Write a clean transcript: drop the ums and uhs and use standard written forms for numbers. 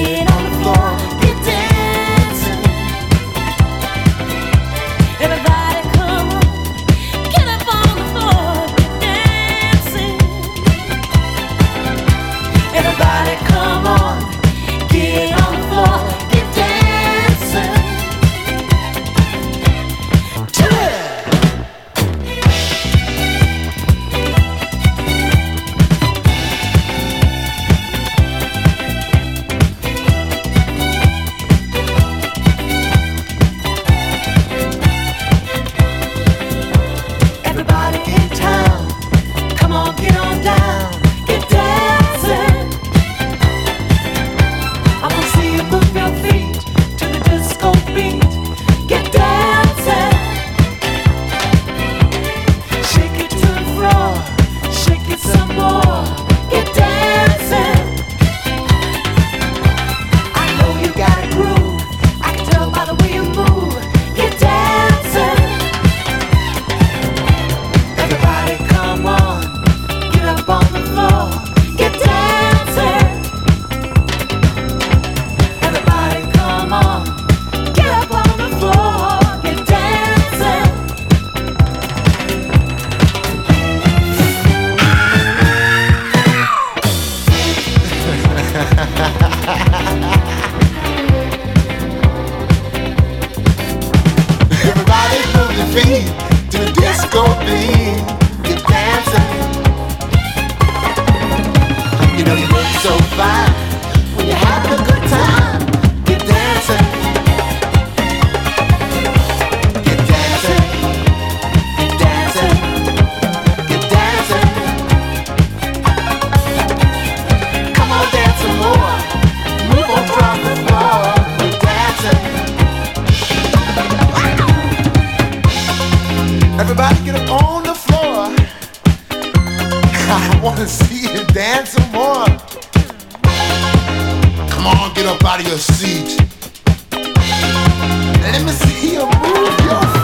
feet to the disco beat. You're dancing. You know you look so fine when you're having a good time. You're dancing. You're dancing. You're dancing. You're dancing. Come on, dance some more. Move on from the floor. You're dancing. Everybody get up on the floor. I wanna see you dance some more. Come on, get up out of your seat. Let me see you move your feet.